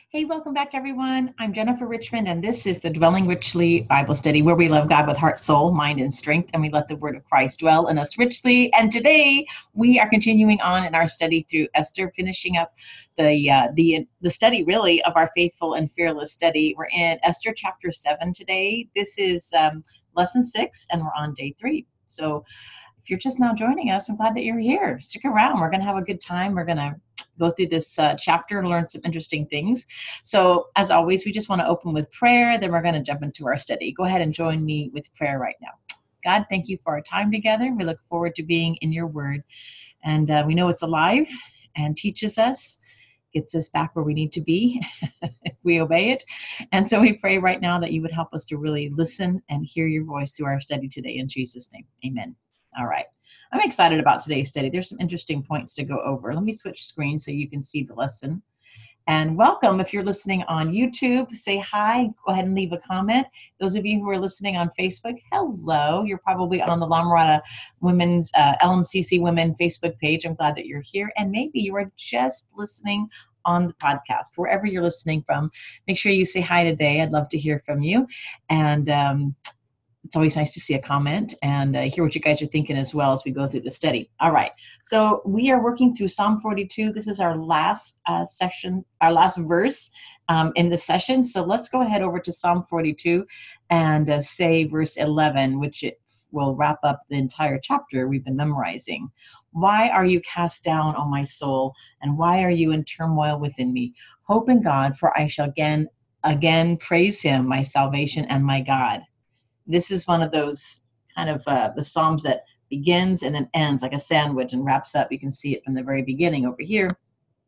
Hey, welcome back, everyone. I'm Jennifer Richmond, and this is the Dwelling Richly Bible Study, where we love God with heart, soul, mind, and strength, and we let the Word of Christ dwell in us richly. And today we are continuing on in our study through Esther, finishing up the study, really, of our faithful and fearless study. We're in Esther chapter 7 today. This is lesson 6, and we're on day 3. So if you're just now joining us, I'm glad that you're here. Stick around. We're going to have a good time. We're going to go through this chapter and learn some interesting things. So as always, we just want to open with prayer. Then we're going to jump into our study. Go ahead and join me with prayer right now. God, thank you for our time together. We look forward to being in your word. And we know it's alive and teaches us, gets us back where we need to be if we obey it. And so we pray right now that you would help us to really listen and hear your voice through our study today. In Jesus' name, amen. All right. I'm excited about today's study. There's some interesting points to go over. Let me switch screens so you can see the lesson. And welcome if you're listening on YouTube. Say hi. Go ahead and leave a comment. Those of you who are listening on Facebook, hello. You're probably on the La Mirada Women's LMCC Women Facebook page. I'm glad that you're here. And maybe you are just listening on the podcast, wherever you're listening from. Make sure you say hi today. I'd love to hear from you. And it's always nice to see a comment and hear what you guys are thinking as well as we go through the study. All right, so we are working through Psalm 42. This is our last section, our last verse in the session. So let's go ahead over to Psalm 42 and say verse 11, which it will wrap up the entire chapter we've been memorizing. Why are you cast down, O my soul, and why are you in turmoil within me? Hope in God, for I shall again praise him, my salvation and my God. This is one of those kind of the Psalms that begins and then ends like a sandwich and wraps up. You can see it from the very beginning over here.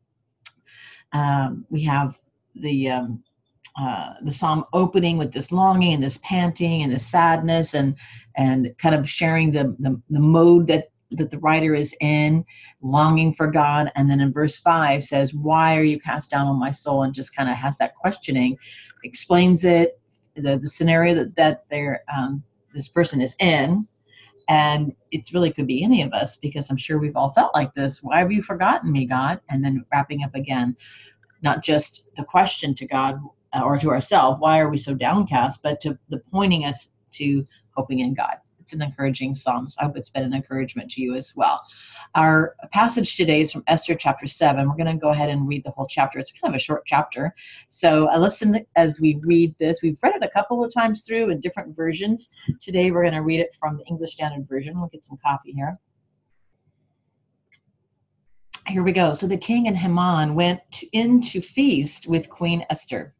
We have the Psalm opening with this longing and this panting and this sadness and kind of sharing the mode that the writer is in, longing for God. And then in verse 5 says, why are you cast down on my soul? And just kind of has that questioning, explains it, the scenario that they're this person is in, and it's really could be any of us, because I'm sure we've all felt like this. Why have you forgotten me, God? And then wrapping up again, not just the question to God or to ourselves, why are we so downcast, but to the pointing us to hoping in God. It's an encouraging psalm, so I hope it's been an encouragement to you as well. Our passage today is from Esther chapter 7. We're going to go ahead and read the whole chapter. It's kind of a short chapter, so listen as we read this. We've read it a couple of times through in different versions. Today we're going to read it from the English Standard Version. We'll get some coffee here. Here we go. So the king and Haman went in to feast with Queen Esther.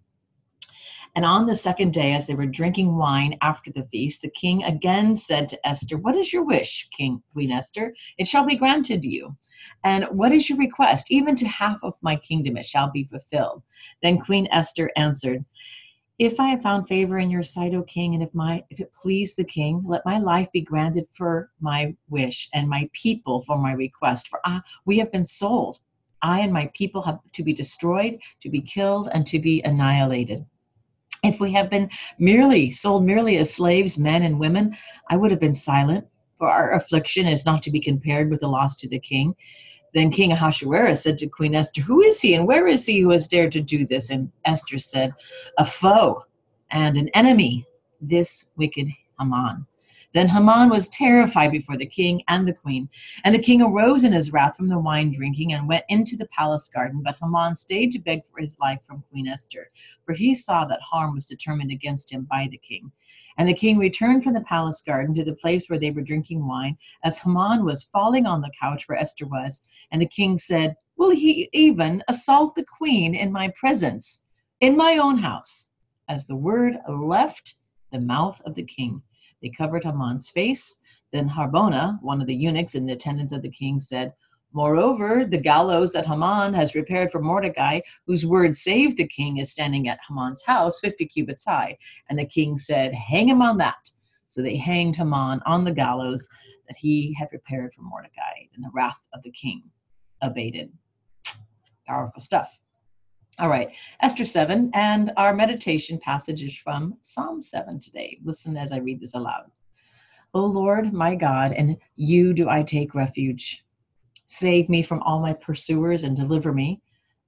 And on the second day, as they were drinking wine after the feast, the king again said to Esther, what is your wish, Queen Esther? It shall be granted you. And what is your request? Even to half of my kingdom it shall be fulfilled. Then Queen Esther answered, if I have found favor in your sight, O king, and if it please the king, let my life be granted for my wish, and my people for my request. For we have been sold. I and my people have to be destroyed, to be killed, and to be annihilated. If we have been sold merely as slaves, men and women, I would have been silent, for our affliction is not to be compared with the loss to the king. Then King Ahasuerus said to Queen Esther, who is he and where is he who has dared to do this? And Esther said, a foe and an enemy, this wicked Haman. Then Haman was terrified before the king and the queen. And the king arose in his wrath from the wine drinking and went into the palace garden. But Haman stayed to beg for his life from Queen Esther, for he saw that harm was determined against him by the king. And the king returned from the palace garden to the place where they were drinking wine, as Haman was falling on the couch where Esther was. And the king said, will he even assault the queen in my presence, in my own house? As the word left the mouth of the king, they covered Haman's face. Then Harbona, one of the eunuchs in the attendance of the king, said, moreover, the gallows that Haman has prepared for Mordecai, whose word saved the king, is standing at Haman's house, 50 cubits high. And the king said, hang him on that. So they hanged Haman on the gallows that he had prepared for Mordecai. And the wrath of the king abated. Powerful stuff. All right, Esther 7, and our meditation passage is from Psalm 7 today. Listen as I read this aloud. O Lord, my God, in you do I take refuge. Save me from all my pursuers and deliver me.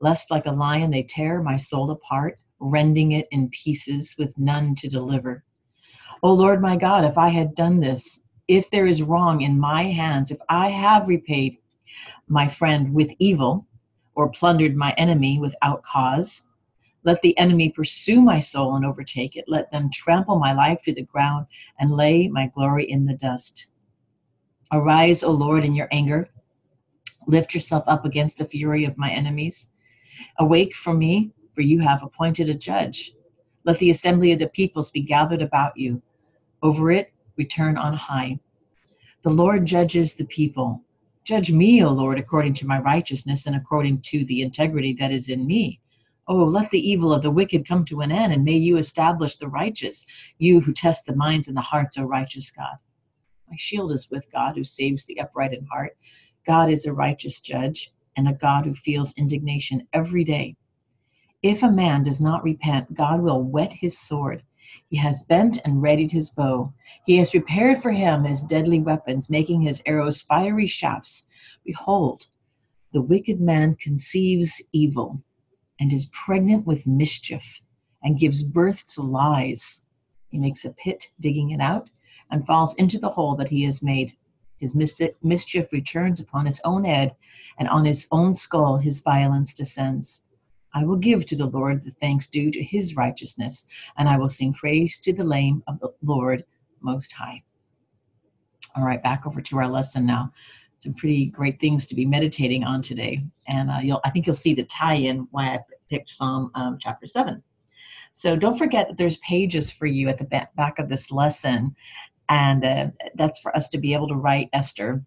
lest like a lion they tear my soul apart, rending it in pieces with none to deliver. O Lord my God, if I had done this, if there is wrong in my hands, if I have repaid my friend with evil, or plundered my enemy without cause, let the enemy pursue my soul and overtake it. Let them trample my life to the ground and lay my glory in the dust. Arise, O Lord, in your anger. Lift yourself up against the fury of my enemies. Awake for me, for you have appointed a judge. Let the assembly of the peoples be gathered about you. Over it, return on high. The Lord judges the people. Judge me, O Lord, according to my righteousness and according to the integrity that is in me. Oh, let the evil of the wicked come to an end, and may you establish the righteous, you who test the minds and the hearts, O righteous God. My shield is with God, who saves the upright in heart. God is a righteous judge and a God who feels indignation every day. If a man does not repent, God will whet his sword. He has bent and readied his bow. He has prepared for him his deadly weapons, making his arrows fiery shafts. Behold, the wicked man conceives evil and is pregnant with mischief and gives birth to lies. He makes a pit, digging it out, and falls into the hole that he has made. His mischief returns upon his own head, and on his own skull his violence descends. I will give to the Lord the thanks due to his righteousness, and I will sing praise to the name of the Lord Most High. All right, back over to our lesson now. Some pretty great things to be meditating on today, and I think you'll see the tie-in why I picked Psalm chapter 7. So don't forget that there's pages for you at the back of this lesson, and that's for us to be able to write Esther.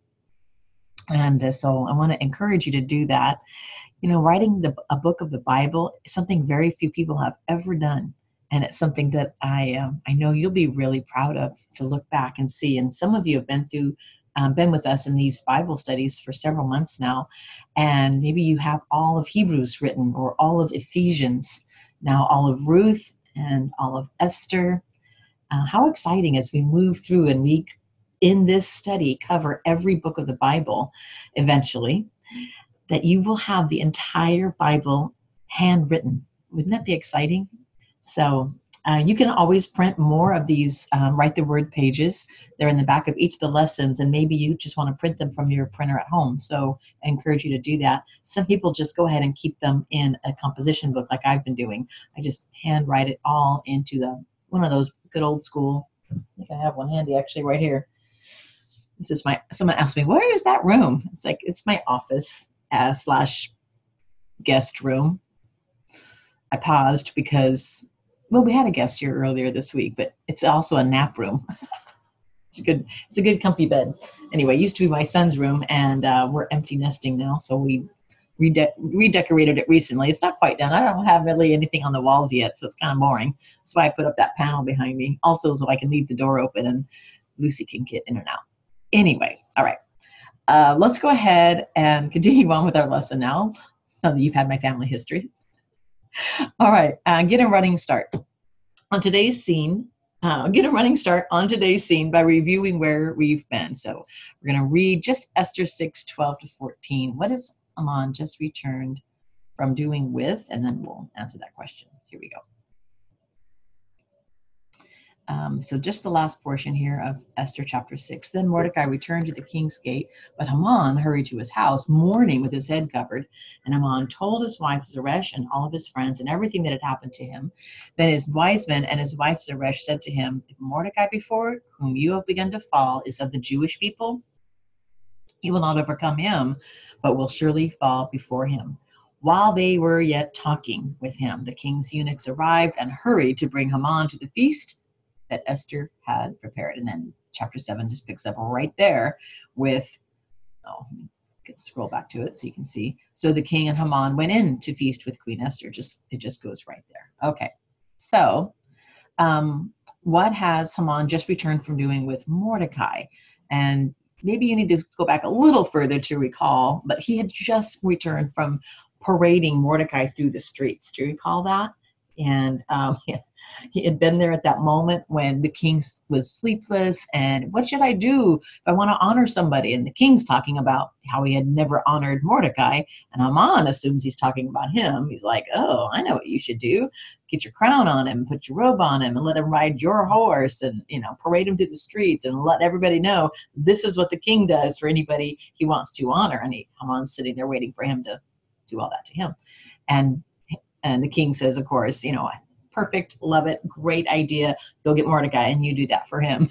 And so I want to encourage you to do that. You know, writing a book of the Bible is something very few people have ever done. And it's something that I know you'll be really proud of to look back and see. And some of you have been with us in these Bible studies for several months now. And maybe you have all of Hebrews written, or all of Ephesians, now all of Ruth and all of Esther. How exciting as we move through and we, in this study, cover every book of the Bible eventually, that you will have the entire Bible handwritten. Wouldn't that be exciting? So you can always print more of these Write the Word pages. They're in the back of each of the lessons, and maybe you just want to print them from your printer at home. So I encourage you to do that. Some people just go ahead and keep them in a composition book like I've been doing. I just handwrite it all into one of those good old school. I think I have one handy actually right here. This is someone asked me, where is that room? It's like, it's my office / guest room. I paused because, well, we had a guest here earlier this week, but it's also a nap room. It's a good comfy bed. Anyway, it used to be my son's room, and we're empty nesting now, so we redecorated it recently. It's not quite done. I don't have really anything on the walls yet, so it's kind of boring. That's why I put up that panel behind me, also so I can leave the door open and Lucy can get in and out. Anyway, all right. Let's go ahead and continue on with our lesson now that you've had my family history. All right, get a running start on today's scene. Get a running start on today's scene by reviewing where we've been. So we're going to read just Esther 6:12-14. What is Haman just returned from doing with? And then we'll answer that question. Here we go. So just the last portion here of Esther chapter 6. Then Mordecai returned to the king's gate, but Haman hurried to his house, mourning with his head covered. And Haman told his wife Zeresh and all of his friends and everything that had happened to him. Then his wise men and his wife Zeresh said to him, if Mordecai before whom you have begun to fall is of the Jewish people, he will not overcome him, but will surely fall before him. While they were yet talking with him, the king's eunuchs arrived and hurried to bring Haman to the feast that Esther had prepared. And then chapter 7 just picks up right there with, scroll back to it so you can see. So the king and Haman went in to feast with Queen Esther. It just goes right there. Okay. So what has Haman just returned from doing with Mordecai? And maybe you need to go back a little further to recall, but he had just returned from parading Mordecai through the streets. Do you recall that? And he had been there at that moment when the king was sleepless. And what should I do if I want to honor somebody? And the king's talking about how he had never honored Mordecai. And Haman assumes he's talking about him. He's like, oh, I know what you should do. Get your crown on him, put your robe on him, and let him ride your horse, and parade him through the streets, and let everybody know this is what the king does for anybody he wants to honor. And Haman's sitting there waiting for him to do all that to him. And the king says, of course, perfect, love it, great idea. Go get Mordecai and you do that for him.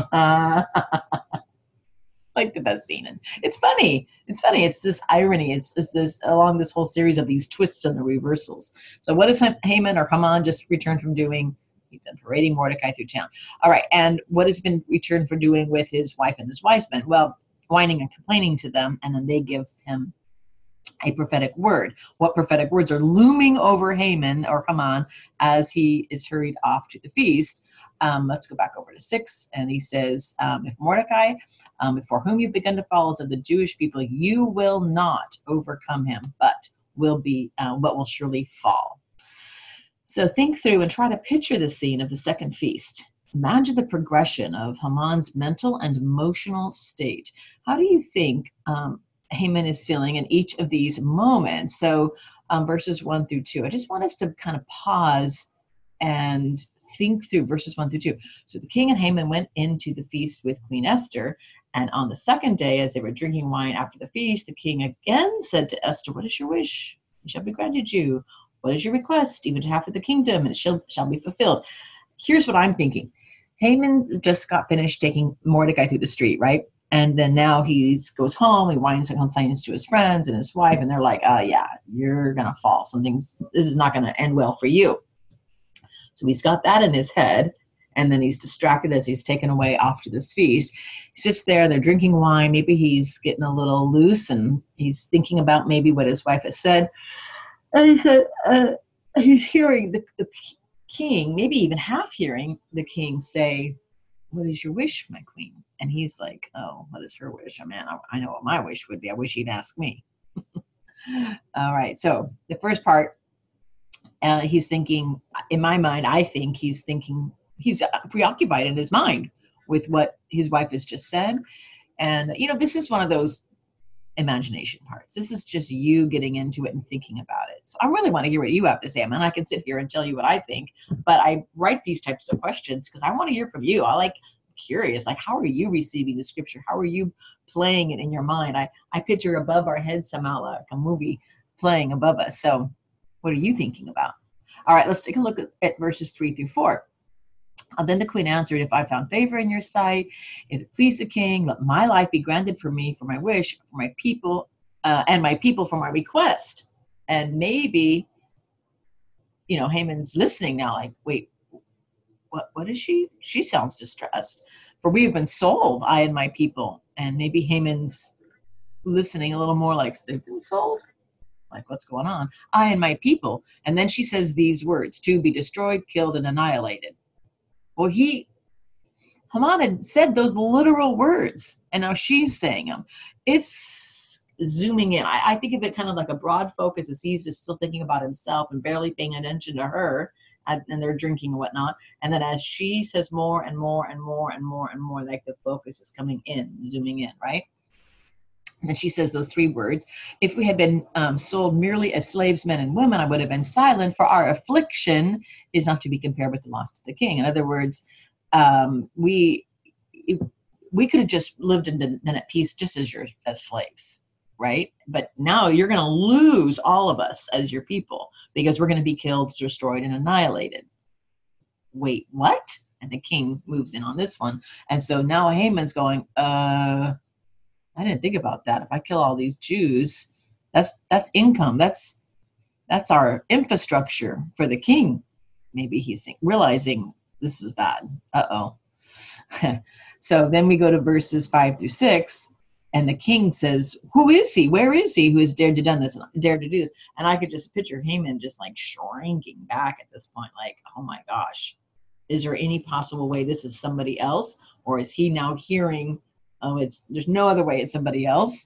Like the best scene. And it's funny. It's this irony. It's this along this whole series of these twists and the reversals. So what does Haman or Haman just returned from doing? He's been parading Mordecai through town. All right. And what has been returned for doing with his wife and his wise men? Well, whining and complaining to them, and then they give him a prophetic word. What prophetic words are looming over Haman or Haman as he is hurried off to the feast? Let's go back over to 6. And he says, if Mordecai, for whom you've begun to follow, is of the Jewish people, you will not overcome him, but will surely fall. So think through and try to picture the scene of the second feast. Imagine the progression of Haman's mental and emotional state. How do you think Haman is feeling in each of these moments? So verses 1 through 2. I just want us to kind of pause and think through verses 1 through 2. So the king and Haman went into the feast with Queen Esther, and on the second day, as they were drinking wine after the feast, the king again said to Esther, what is your wish? It shall be granted you. What is your request? Even half of the kingdom, and it shall be fulfilled. Here's what I'm thinking. Haman just got finished taking Mordecai through the street, right? And then now he goes home, he whines and complains to his friends and his wife, and they're like, yeah, you're going to fall. This is not going to end well for you. So he's got that in his head, and then he's distracted as he's taken away off to this feast. He sits there, they're drinking wine. Maybe he's getting a little loose, and he's thinking about maybe what his wife has said. And he said, he's hearing the king, maybe even half hearing the king say, what is your wish, my queen? And he's like, oh, what is her wish? Oh, man, I know what my wish would be. I wish he'd ask me. All right. So the first part, he's thinking, in my mind, I think he's preoccupied in his mind with what his wife has just said. And, this is one of those imagination parts. This is just you getting into it and thinking about it. So I really want to hear what you have to say. I mean, I can sit here and tell you what I think, but I write these types of questions because I want to hear from you. Curious, how are you receiving the scripture? How are you playing it in your mind? I picture above our heads somehow like a movie playing above us. So what are you thinking about? All right, let's take a look at verses 3 through 4. Then the queen answered, if I found favor in your sight, if it please the king, let my life be granted for me, for my wish, for my people, and my people for my request. And maybe, Haman's listening now, like, wait, what is she? She sounds distressed. For we have been sold, I and my people. And maybe Haman's listening a little more like, they've been sold? Like, what's going on? I and my people. And then she says these words, to be destroyed, killed, and annihilated. Well, Haman had said those literal words, and now she's saying them. It's zooming in. I think of it kind of like a broad focus as he's just still thinking about himself and barely paying attention to her, and they're drinking and whatnot. And then as she says more and more and more and more and more, like the focus is coming in, zooming in, right? And then she says those 3 words. If we had been sold merely as slaves, men and women, I would have been silent, for our affliction is not to be compared with the loss to the king. In other words, we could have just lived in at peace just as slaves, right? But now you're going to lose all of us as your people because we're going to be killed, destroyed, and annihilated. Wait, what? And the king moves in on this one. And so now Haman's going, I didn't think about that. If I kill all these Jews, that's income. That's our infrastructure for the king. Maybe he's realizing this is bad. Uh-oh. So then we go to verses 5 through 6, and the king says, who is he? Where is he who has dared to do this? And I could just picture Haman just like shrinking back at this point, like, oh my gosh, is there any possible way this is somebody else? Or is he now hearing, there's no other way it's somebody else.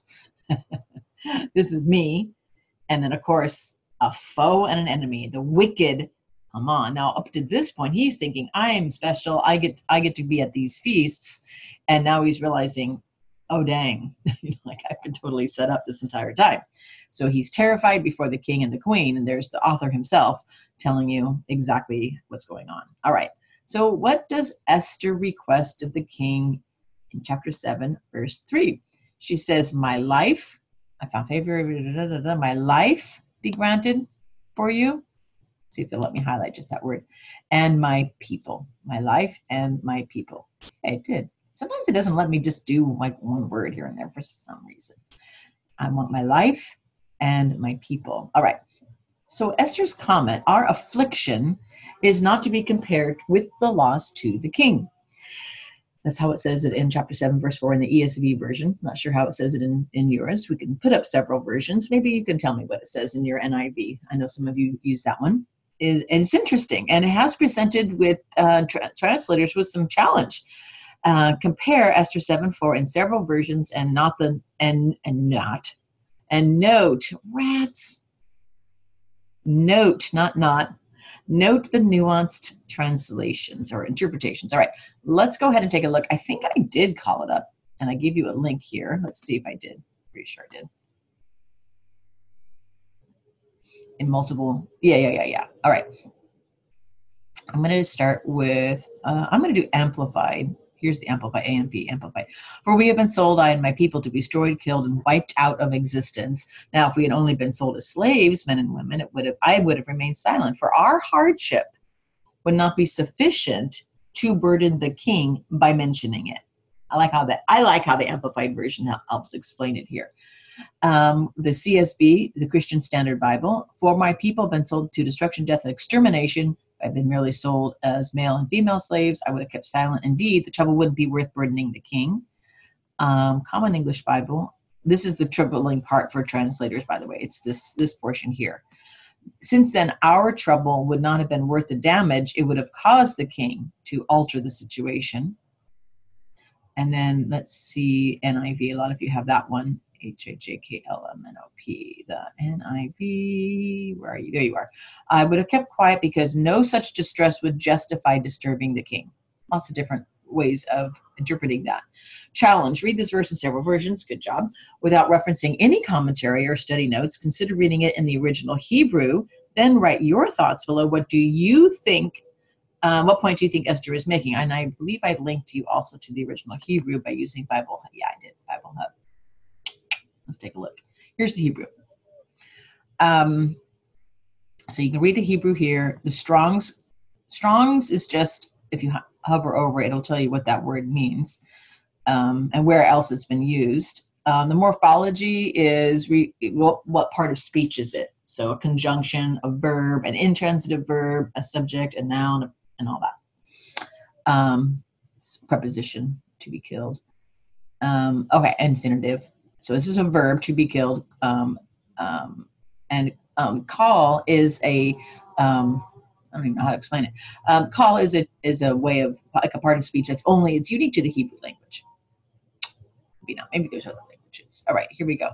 This is me. And then, of course, a foe and an enemy, the wicked Haman. Now, up to this point, he's thinking, I'm special. I get to be at these feasts. And now he's realizing, oh, dang, like I've been totally set up this entire time. So he's terrified before the king and the queen. And there's the author himself telling you exactly what's going on. All right. So what does Esther request of the king in chapter 7, verse 3? She says, my life, I found favor, my life be granted for you. See if they'll let me highlight just that word. And my people, my life and my people. It did. Sometimes it doesn't let me just do like one word here and there for some reason. I want my life and my people. All right. So Esther's comment, our affliction is not to be compared with the loss to the king. That's how it says it in chapter 7, verse 4 in the ESV version. Not sure how it says it in yours. We can put up several versions. Maybe you can tell me what it says in your NIV. I know some of you use that one. It's interesting, and it has presented with translators with some challenge. Compare Esther 7:4 in several versions, and note the nuanced translations or interpretations. All right, let's go ahead and take a look. I think I did call it up, and I gave you a link here. Let's see if I did. Pretty sure I did. In multiple, yeah. All right. I'm going to start with, I'm going to do amplified. Here's the amplified, AMP, amplified. For we have been sold, I and my people, to be destroyed, killed, and wiped out of existence. Now, if we had only been sold as slaves, men and women, I would have remained silent. For our hardship would not be sufficient to burden the king by mentioning it. I like how the amplified version helps explain it here. The CSB, the Christian Standard Bible, for my people have been sold to destruction, death, and extermination. If I'd been merely sold as male and female slaves, I would have kept silent. Indeed, the trouble wouldn't be worth burdening the king. Common English Bible. This is the troubling part for translators, by the way. It's this portion here. Since then, our trouble would not have been worth the damage it would have caused the king to alter the situation. And then let's see NIV. A lot of you have that one. HAJKLMNOP, the NIV, where are you? There you are. I would have kept quiet because no such distress would justify disturbing the king. Lots of different ways of interpreting that. Challenge, read this verse in several versions, good job, without referencing any commentary or study notes. Consider reading it in the original Hebrew, then write your thoughts below. What do you think, what point do you think Esther is making? And I believe I've linked you also to the original Hebrew by using Bible Hub. Yeah, I did, Bible Hub. Let's take a look. Here's the Hebrew. So you can read the Hebrew here. The Strong's is just, if you hover over it, it'll tell you what that word means and where else it's been used. The morphology is what part of speech is it? So a conjunction, a verb, an intransitive verb, a subject, a noun, and all that. Preposition, to be killed. Okay, infinitive. So this is a verb, to be killed, and call is a, I don't even know how to explain it. Call is a way of, like a part of speech it's unique to the Hebrew language. Maybe there's other languages. All right, here we go.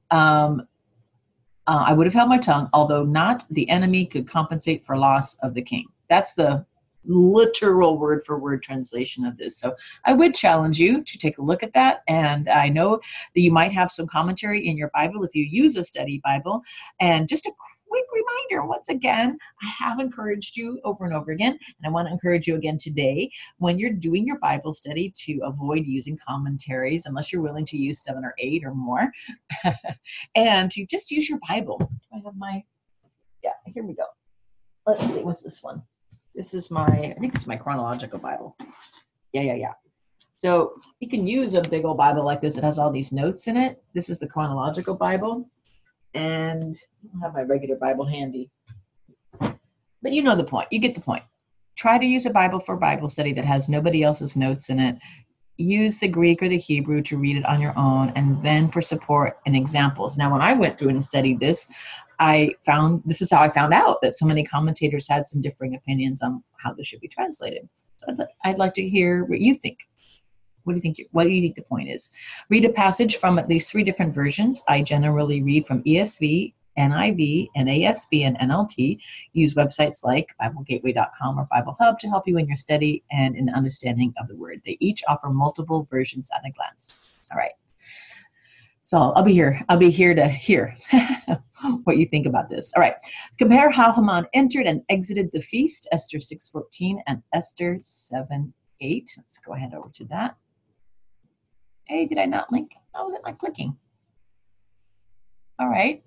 I would have held my tongue, although not the enemy could compensate for loss of the king. That's the literal word for word translation of this. So I would challenge you to take a look at that. And I know that you might have some commentary in your Bible if you use a study Bible. And just a quick reminder, once again, I have encouraged you over and over again, and I want to encourage you again today, when you're doing your Bible study, to avoid using commentaries unless you're willing to use 7 or 8 or more, and to just use your Bible. Do I have my, yeah, here we go. Let's see, what's this one? This is I think it's my chronological Bible. Yeah. So you can use a big old Bible like this. It has all these notes in it. This is the chronological Bible. And I don't have my regular Bible handy. But you know the point. You get the point. Try to use a Bible for Bible study that has nobody else's notes in it. Use the Greek or the Hebrew to read it on your own, and then for support and examples. Now, when I went through and studied this, this is how I found out that so many commentators had some differing opinions on how this should be translated. So I'd like to hear what you think. What do you think the point is? Read a passage from at least 3 different versions. I generally read from ESV, NIV, NASB, and NLT. Use websites like BibleGateway.com or Bible Hub to help you in your study and in understanding of the Word. They each offer multiple versions at a glance. All right. So I'll be here. I'll be here to hear what you think about this. All right. Compare how Haman entered and exited the feast, Esther 6:14 and Esther 7:8. Let's go ahead over to that. Hey, did I not link? How was it not clicking? All right.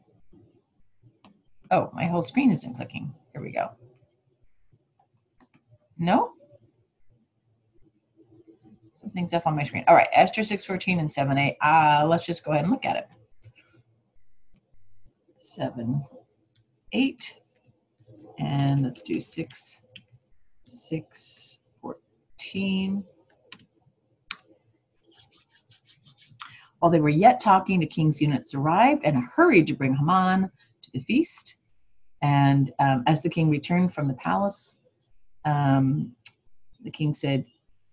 Oh, my whole screen isn't clicking. Here we go. No? Something's up on my screen. All right, Esther 6:14 and 7:8. Let's just go ahead and look at it. 7:8, and let's do 6:14. While they were yet talking, the king's eunuchs arrived and hurried to bring Haman to the feast. And as the king returned from the palace, the king said,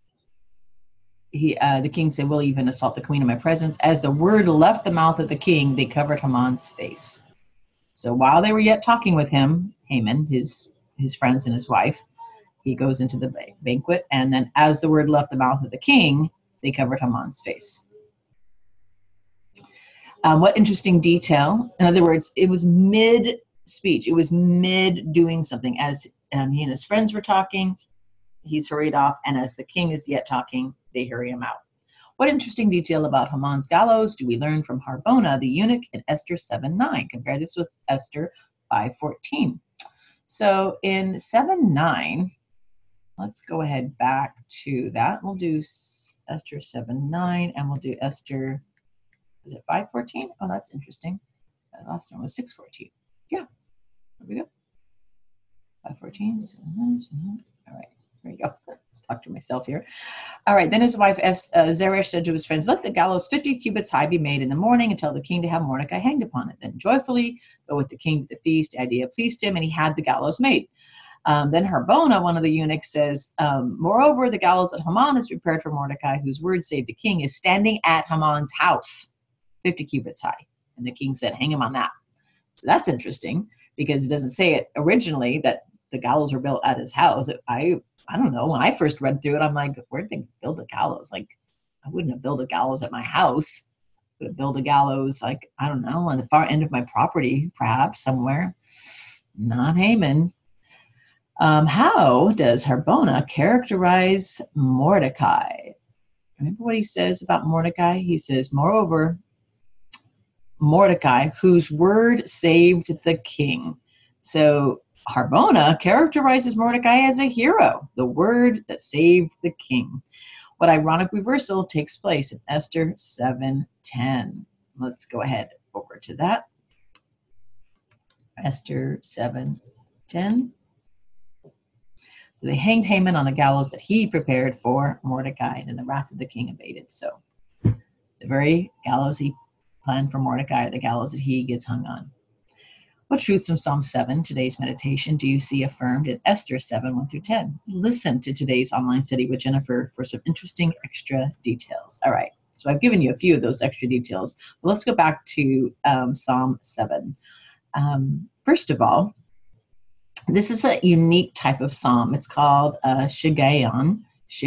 "We'll even assault the queen in my presence." As the word left the mouth of the king, they covered Haman's face. So while they were yet talking with him, Haman, his friends and his wife, he goes into the banquet, and then as the word left the mouth of the king, they covered Haman's face. What interesting detail. In other words, it was mid-speech. It was mid-doing something. As he and his friends were talking, he's hurried off, and as the king is yet talking, they hurry him out. What interesting detail about Haman's gallows do we learn from Harbona, the eunuch, in Esther 7:9? Compare this with Esther 5:14. So in 7:9, let's go ahead back to that. We'll do Esther 7:9, and we'll do Esther, is it 5:14? Oh, that's interesting. The last one was 6:14. Yeah, there we go. 5:14. All right, there you go. Talk to myself here. All right, then his wife Zeresh said to his friends, "Let the gallows 50 cubits high be made in the morning and tell the king to have Mordecai hanged upon it. Then joyfully go with the king to the feast." The idea pleased him, and he had the gallows made. Then Harbona, one of the eunuchs, says, "Moreover, the gallows that Haman has prepared for Mordecai, whose word saved the king, is standing at Haman's house, 50 cubits high." And the king said, "Hang him on that." So that's interesting, because it doesn't say it originally that the gallows were built at his house. I don't know. When I first read through it, I'm like, where'd they build a gallows? Like, I wouldn't have built a gallows at my house. I would have built a gallows, like, I don't know, on the far end of my property, perhaps somewhere. Not Haman. How does Harbona characterize Mordecai? Remember what he says about Mordecai? He says, "Moreover, Mordecai, whose word saved the king." So Harbona characterizes Mordecai as a hero, the word that saved the king. What ironic reversal takes place in Esther 7:10? Let's go ahead over to that. Esther 7:10. They hanged Haman on the gallows that he prepared for Mordecai, and the wrath of the king abated. So the very gallows he planned for Mordecai are the gallows that he gets hung on. What truths from Psalm 7, today's meditation, do you see affirmed in Esther 7, 1 through 10? Listen to today's online study with Jennifer for some interesting extra details. All right, so I've given you a few of those extra details, but let's go back to Psalm 7. First of all, this is a unique type of psalm. It's called Shiggaion.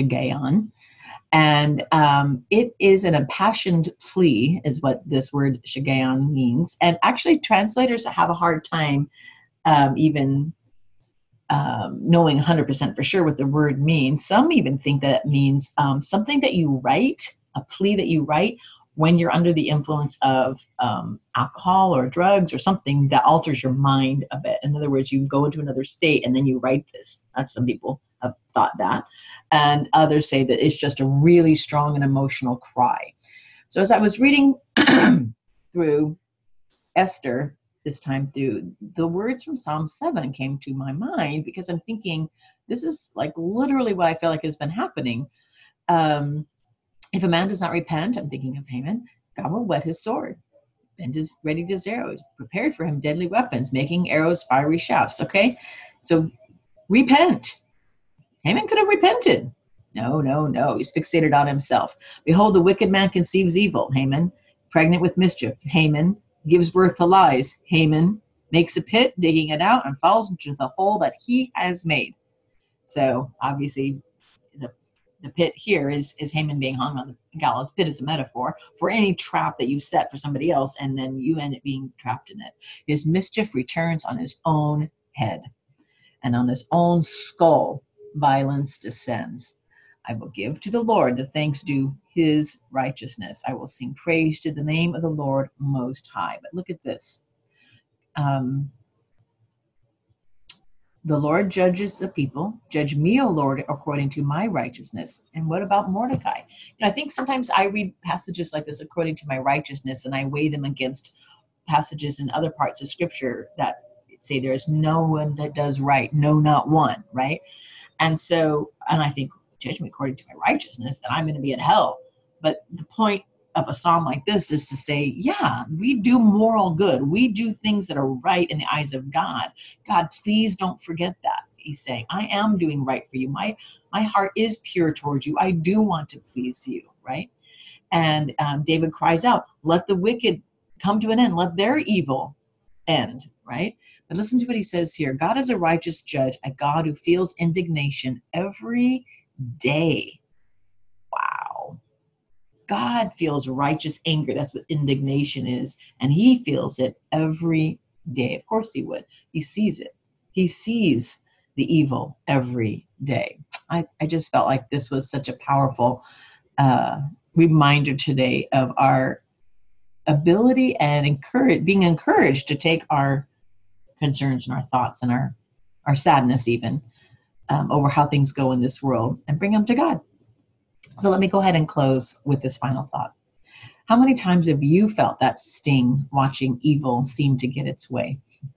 And it is an impassioned plea, is what this word Shiggaion means. And actually, translators have a hard time even knowing 100% for sure what the word means. Some even think that it means something that you write, a plea that you write when you're under the influence of alcohol or drugs or something that alters your mind a bit. In other words, you go into another state and then you write this. Some people have thought that. And others say that it's just a really strong and emotional cry. So as I was reading through Esther this time through, the words from Psalm 7 came to my mind, because I'm thinking, this is like literally what I feel like has been happening. If a man does not repent, I'm thinking of Haman, God will whet his sword, bend his ready to his arrows, prepared for him deadly weapons, making arrows fiery shafts. Okay, so repent. Haman could have repented. No. He's fixated on himself. Behold, the wicked man conceives evil. Haman, pregnant with mischief. Haman, gives birth to lies. Haman makes a pit, digging it out, and falls into the hole that he has made. So obviously, the pit here is Haman being hung on the gallows. Pit is a metaphor for any trap that you set for somebody else, and then you end up being trapped in it. His mischief returns on his own head, and on his own skull violence descends. I will give to the Lord the thanks due his righteousness. I will sing praise to the name of the Lord Most High. But look at this. The Lord judges the people. Judge me, O Lord, according to my righteousness. And what about Mordecai? I think sometimes I read passages like this, according to my righteousness, and I weigh them against passages in other parts of Scripture that say there is no one that does right, no, not one, right? And I think, judge me according to my righteousness, then I'm going to be in hell. But the point of a psalm like this is to say, yeah, we do moral good. We do things that are right in the eyes of God. God, please don't forget that. He's saying, I am doing right for you. My heart is pure towards you. I do want to please you, right? And David cries out, let the wicked come to an end. Let their evil end, right? But listen to what he says here. God is a righteous judge, a God who feels indignation every day. Wow. God feels righteous anger. That's what indignation is. And he feels it every day. Of course he would. He sees it. He sees the evil every day. I just felt like this was such a powerful reminder today of our ability and being encouraged to take our concerns and our thoughts and our sadness even over how things go in this world and bring them to God. So let me go ahead and close with this final thought. How many times have you felt that sting watching evil seem to get its way?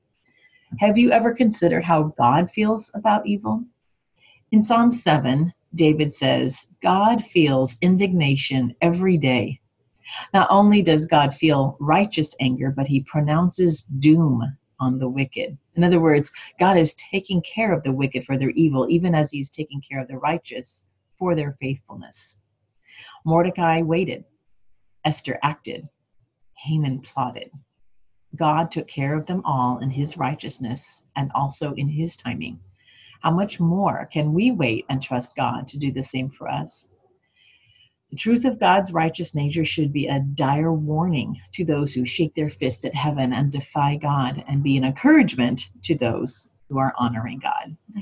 Have you ever considered how God feels about evil? In Psalm 7, David says, God feels indignation every day. Not only does God feel righteous anger, but he pronounces doom on the wicked. In other words, God is taking care of the wicked for their evil, even as he's taking care of the righteous for their faithfulness. Mordecai waited. Esther acted. Haman plotted. God took care of them all in his righteousness and also in his timing. How much more can we wait and trust God to do the same for us? The truth of God's righteous nature should be a dire warning to those who shake their fist at heaven and defy God, and be an encouragement to those who are honoring God. I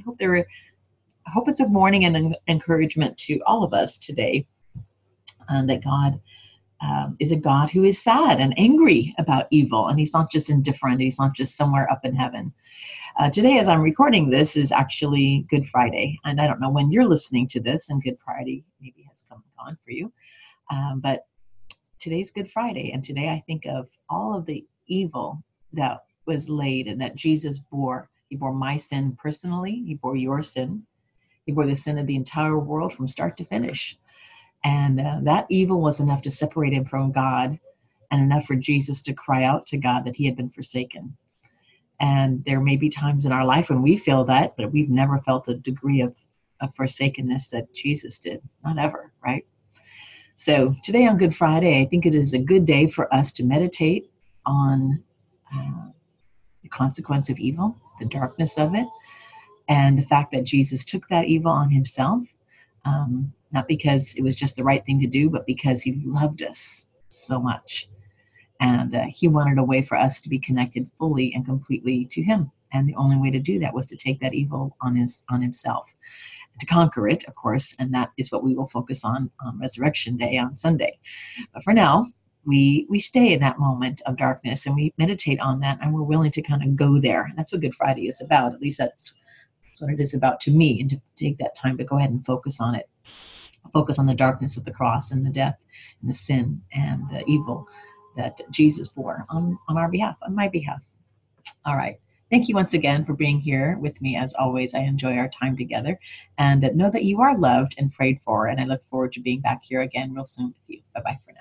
hope it's a warning and an encouragement to all of us today, that God is a God who is sad and angry about evil, and he's not just indifferent, he's not just somewhere up in heaven. Today, as I'm recording this, is actually Good Friday, and I don't know when you're listening to this, and Good Friday maybe has come and gone for you, but today's Good Friday, and today I think of all of the evil that was laid and that Jesus bore. He bore my sin personally, he bore your sin, he bore the sin of the entire world from start to finish. And that evil was enough to separate him from God, and enough for Jesus to cry out to God that he had been forsaken. And there may be times in our life when we feel that, but we've never felt a degree of forsakenness that Jesus did. Not ever, right? So today on Good Friday, I think it is a good day for us to meditate on the consequence of evil, the darkness of it, and the fact that Jesus took that evil on himself. Not because it was just the right thing to do, but because he loved us so much. And he wanted a way for us to be connected fully and completely to him. And the only way to do that was to take that evil on himself, to conquer it, of course. And that is what we will focus on Resurrection Day on Sunday. But for now, we stay in that moment of darkness and we meditate on that, and we're willing to kind of go there. And that's what Good Friday is about. At least that's what it is about to me, and to take that time to go ahead and focus on it. Focus on the darkness of the cross and the death and the sin and the evil that Jesus bore on our behalf, on my behalf. All right. Thank you once again for being here with me. As always, I enjoy our time together, and know that you are loved and prayed for. And I look forward to being back here again real soon with you. Bye-bye for now.